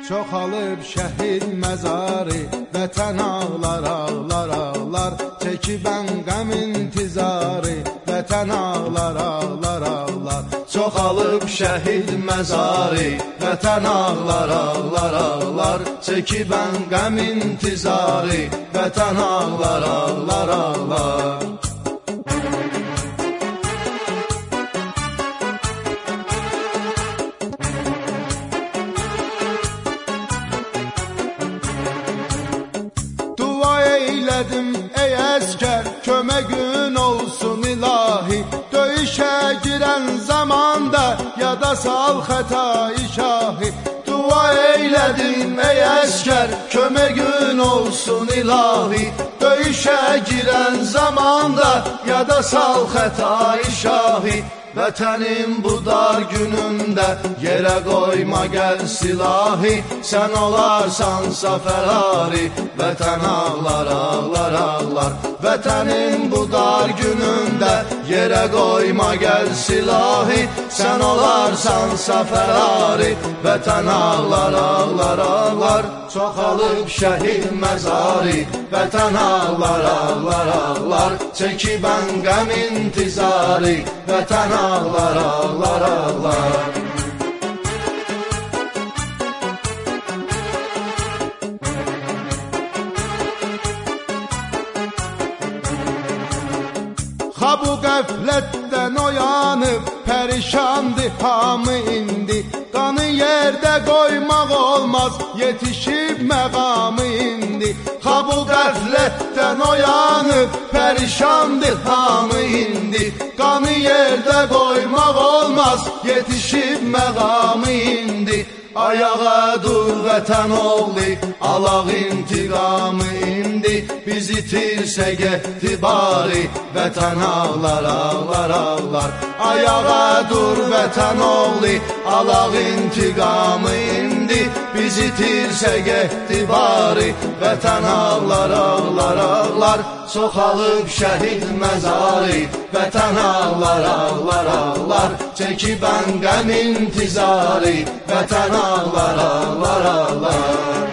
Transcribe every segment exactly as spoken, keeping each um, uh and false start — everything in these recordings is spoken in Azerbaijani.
Çoxalıb şəhid məzarı, vətən ağlar, ağlar, ağlar. Çəkibən qəm intizarı, vətən ağlar, ağlar, ağlar. Çoxalıb şəhid məzarı, vətən ağlar, ağlar, ağlar. Çəkibən qəm intizarı, vətən ağlar, ağlar, ağlar. Eylədim ey əskər, köməgün olsun ilahi. Döyüşə girən zamanda yada sal xətai şahi. Dua eylədim ey əskər, köməgün olsun ilahi. Döyüşə girən zamanda yada sal xətai şahi. Vətənin bu dar günündə yerə qoyma gəl silahi. Sən olarsansa fərari, vətən ağlar, ağlar, ağlar. Vətənin bu dar günündə yerə qoyma gəl silahi. Sən olarsansa fərari, vətən ağlar, ağlar, ağlar. Çoxalıb şəhid məzarı, vətən ağlar, ağlar, ağlar. Çəkibən qəm intizarı, vətən ağlar, ağlar, ağlar. Ha bu qəflətdən oyanıb, pərişandı hamı indi. Qanı yerdə qoymaq olmaz, yetişib məqamı indi. Ha bu qəflətdən oyanıb, pərişandı hamı indi. Qanı yerdə qoymaq olmaz, yetişib məqamı indi. Ayağa dur vətən oğlu, alaq intiqamı indi. Biz itirsək etibarı, vətən ağlar, ağlar, ağlar. Ayağa dur vətən oğlu, alaq intiqamı indi. Biz itirsək etibarı, vətən ağlar, ağlar, ağlar. Çoxalıb şəhid məzarı, vətən ağlar, ağlar, ağlar. Çəkibən qəm intizarı, vətən ağlar, ağlar, ağlar.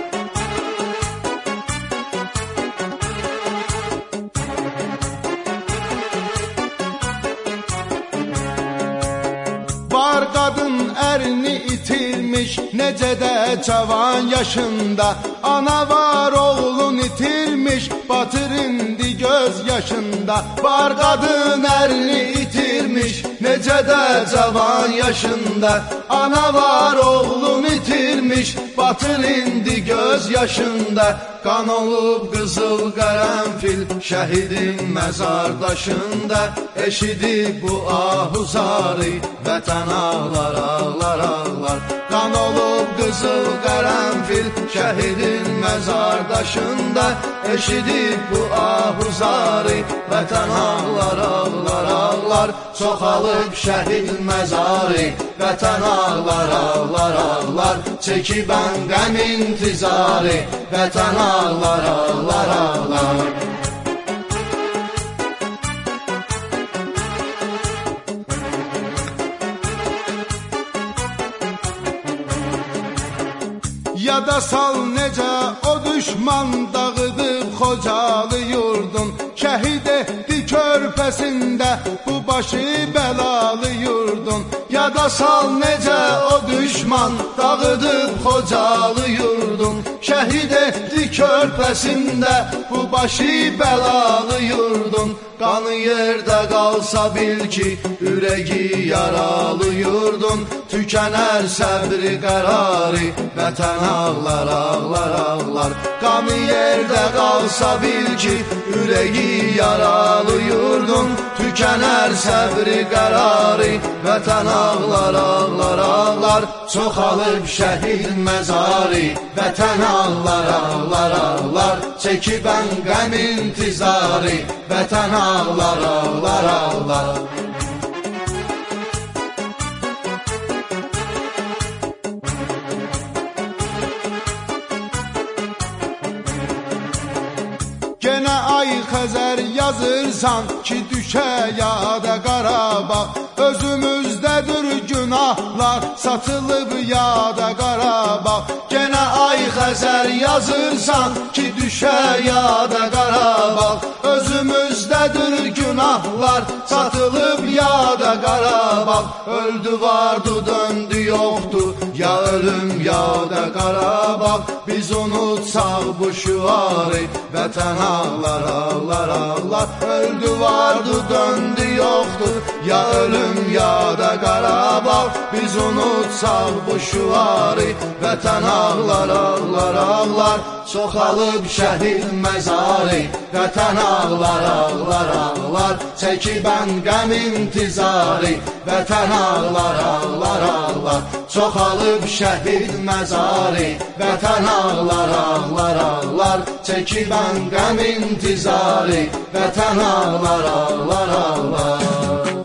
Var qadın ərini itirmiş, necə də cavan yaşında. Ana var oğlun itirmiş, batır indi göz yaşında. Var qadın ərini itirmiş, necə də cavan yaşında. Ana var oğlun itirmiş, batır indi göz yaşında. Qan olub qızıl qərənfil, şəhidin məzardaşında. Eşidib bu ahuzarı, vətən ağlar, ağlar, ağlar. Qan olub qızıl qərənfil, şəhidin məzardaşında. Eşidib bu ahuzarı, vətən ağlar, ağlar, ağlar. Çoxalıb şəhid məzarı, vətən ağlar, ağlar, ağlar. Çəkibən qəm intizarı, vətən ağlar, ağlar, ağlar. Yada sal necə o düşman dağıdıb Xocalı yurdun. Şəhid etdi körpəsində bu başı bəlalı yurdun. Yada sal necə o düşman dağıdıb Xocalı yurdun. Şəhid etdi körpəsində bu başı bəlalı yurdun. Qanı yerdə qalsa bil ki, ürəyi yaralı yurdun. Tükənər səbri qərarı, vətən ağlar, ağlar, ağlar. Qanı yerdə qalsa bil ki, ürəyi yaralı yurdun. Tükənər səbri qərarı, vətən ağlar, ağlar, ağlar. Çoxalıb şəhid məzarı, vətən ağlar, ağlar, ağlar. Çəkibən qəm intizarı, vətən ağlar, ağlar, ağlar. Genə ay Xəzər yazırsan ki, düşə yada Qarabağ. Özümüzdədir günahlar, satılıb yada Qarabağ. xəzər yazırsan ki, düşə yada Qarabağ. Özümüzdədir günahlar, satılıb yada Qarabağ. Öldü vardı, döndü yoxdu, ya ölüm yada Qarabağ. Biz unutsaq bu şüarı, vətən ağlar, ağlar, ağlar. Öldü vardı, döndü yoxdu, ya ölüm yada Qarabağ. Biz unutsaq bu şüarı, vətən ağlar, ağlar, ağlar. Çoxalıb şəhid məzarı, vətən ağlar, ağlar, ağlar. Çəkibən qəm intizarı, vətən ağlar, ağlar, ağlar. Çoxalıb şəhid məzarı, vətən ağlar, ağlar, ağlar. Çəkibən qəm intizarı, vətən ağlar, ağlar, ağlar.